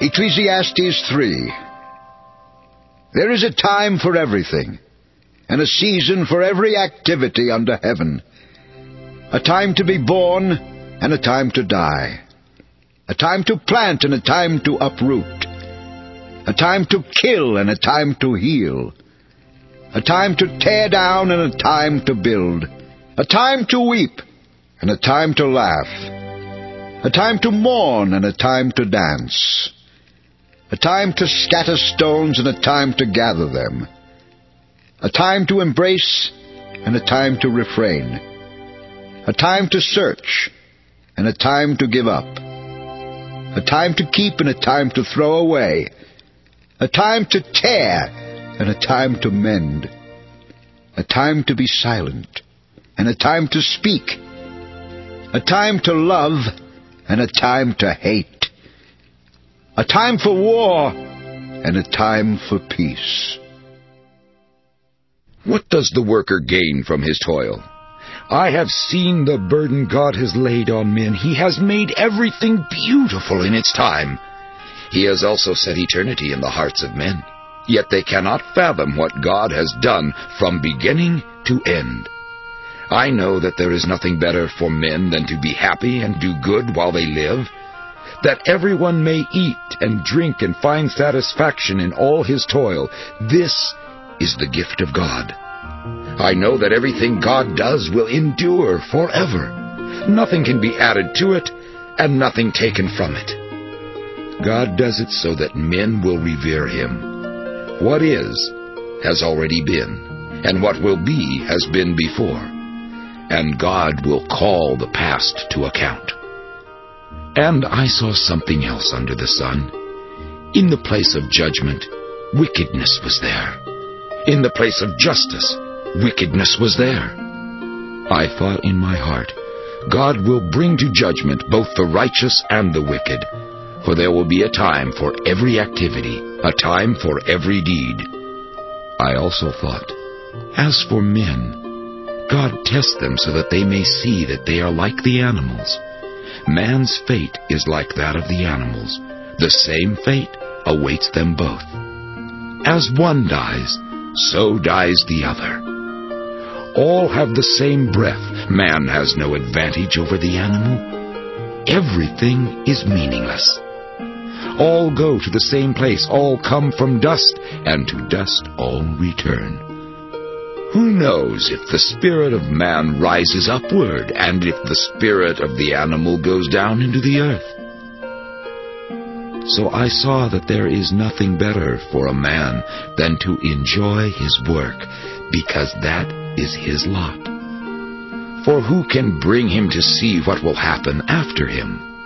Ecclesiastes 3. There is a time for everything, and a season for every activity under heaven. A time to be born, and a time to die. A time to plant, and a time to uproot. A time to kill, and a time to heal. A time to tear down, and a time to build. A time to weep, and a time to laugh. A time to mourn, and a time to dance. A time to scatter stones, and a time to gather them. A time to embrace, and a time to refrain. A time to search, and a time to give up. A time to keep, and a time to throw away. A time to tear, and a time to mend. A time to be silent, and a time to speak. A time to love, and a time to hate. A time for war, and a time for peace. What does the worker gain from his toil? I have seen the burden God has laid on men. He has made everything beautiful in its time. He has also set eternity in the hearts of men. Yet they cannot fathom what God has done from beginning to end. I know that there is nothing better for men than to be happy and do good while they live, that everyone may eat and drink and find satisfaction in all his toil. This is the gift of God. I know that everything God does will endure forever. Nothing can be added to it, and nothing taken from it. God does it so that men will revere Him. What is, has already been, and what will be, has been before. And God will call the past to account. And I saw something else under the sun. In the place of judgment, wickedness was there. In the place of justice, wickedness was there. I thought in my heart, God will bring to judgment both the righteous and the wicked, for there will be a time for every activity, a time for every deed. I also thought, as for men, God tests them so that they may see that they are like the animals. Man's fate is like that of the animals. The same fate awaits them both. As one dies, so dies the other. All have the same breath. Man has no advantage over the animal. Everything is meaningless. All go to the same place. All come from dust, and to dust all return. Who knows if the spirit of man rises upward, and if the spirit of the animal goes down into the earth? So I saw that there is nothing better for a man than to enjoy his work, because that is his lot. For who can bring him to see what will happen after him?